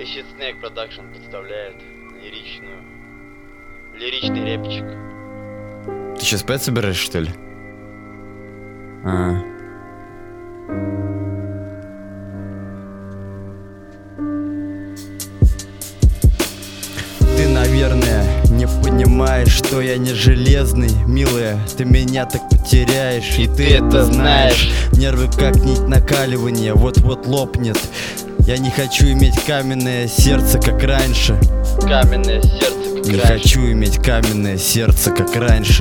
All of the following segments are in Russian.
Acid Snake Production представляет лиричный рэпчик. Ты сейчас спать собираешься, что ли? Ты, наверное, не понимаешь, что я не железный, милая. Ты меня так потеряешь, и ты это знаешь. Нервы как нить накаливания, вот-вот лопнет. Я не хочу иметь каменное сердце, как раньше. Каменное сердце, как не раньше. хочу иметь каменное сердце, как раньше.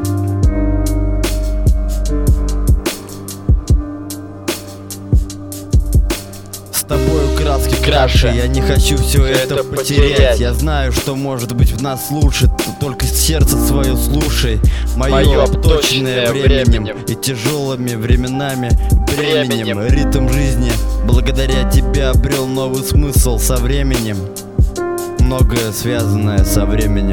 С тобою краски краше, я не хочу все это потерять. Я знаю, что может быть в нас лучше, ты только сердце свое слушай. Мое обточенное временем и тяжелыми временами бременем. Ритм жизни благодаря тебе обрел новый смысл со временем. Многое связанное со временем,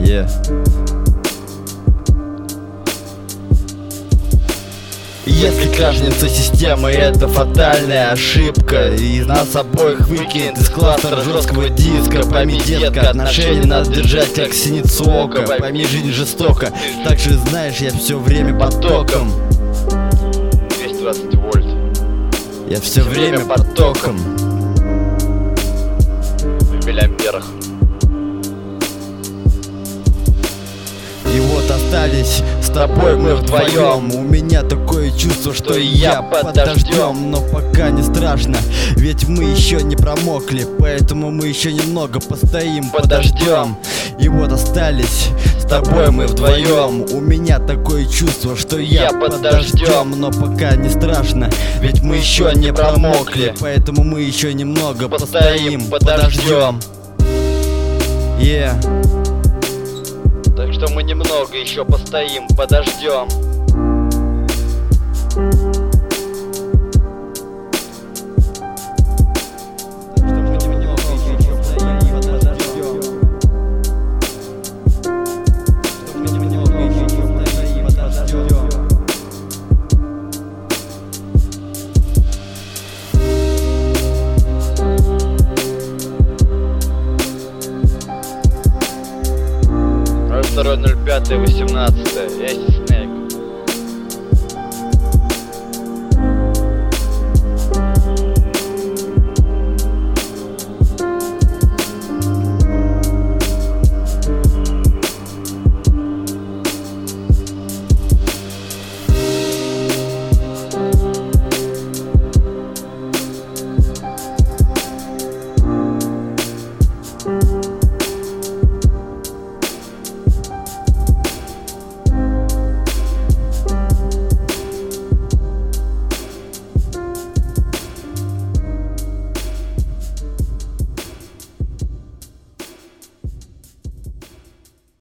Если кражница системы — это фатальная ошибка, и нас обоих выкинет из кластера жесткого диска. Пойми, детка, отношения надо держать как синицу ока. Пойми, жизнь жестока, так же знаешь, я все время под током. 220 вольт. Я все время под током. В миллиамперах. И вот остались с тобой мы вдвоем. У меня такое чувство, что и я подождем. Но пока не страшно, ведь мы еще не промокли, поэтому мы еще немного постоим, подождем. И вот остались с тобой мы вдвоем. У меня такое чувство, что я подождем. Но пока не страшно, ведь мы еще не промокли, поэтому мы еще немного постоим, подождем. Так что мы немного еще постоим, подождем. Второй 05-18.